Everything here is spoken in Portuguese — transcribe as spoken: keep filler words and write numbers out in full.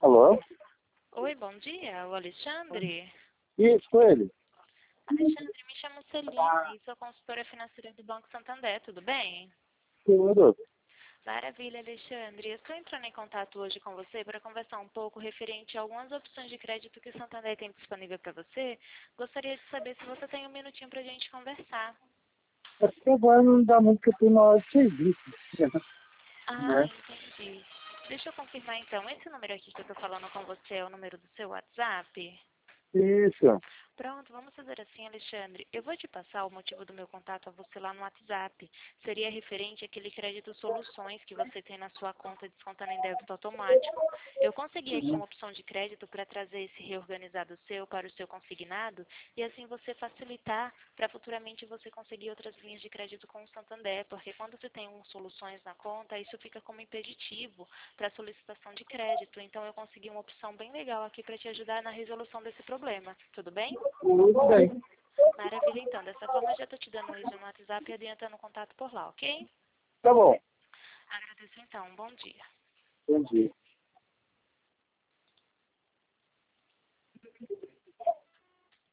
Alô? Oi, bom dia, o Alexandre. Isso, com ele. Alexandre, me chamo Celine e sou consultora financeira do Banco Santander, tudo bem? Tudo. Maravilha, Alexandre. Eu estou entrando em contato hoje com você para conversar um pouco referente a algumas opções de crédito que o Santander tem disponível para você. Gostaria de saber se você tem um minutinho para a gente conversar. É porque agora não dá muito porque eu tô na hora de serviço. Ah, Né? entendi. Deixa eu confirmar então. Esse número aqui que eu estou falando com você é o número do seu WhatsApp? Isso. Pronto, vamos fazer assim, Alexandre. Eu vou te passar o motivo do meu contato a você lá no WhatsApp. Seria referente àquele crédito soluções que você tem na sua conta descontando em débito automático. Eu consegui aqui uma opção de crédito para trazer esse reorganizado seu para o seu consignado e assim você facilitar para futuramente você conseguir outras linhas de crédito com o Santander, porque quando você tem um soluções na conta, isso fica como impeditivo para solicitação de crédito. Então eu consegui uma opção bem legal aqui para te ajudar na resolução desse problema. Tudo bem? Tudo bem. Maravilha, então. Dessa forma, eu já estou te dando isso no WhatsApp e adiantando o contato por lá, ok? Tá bom. Agradeço, então. Um bom dia. Entendi.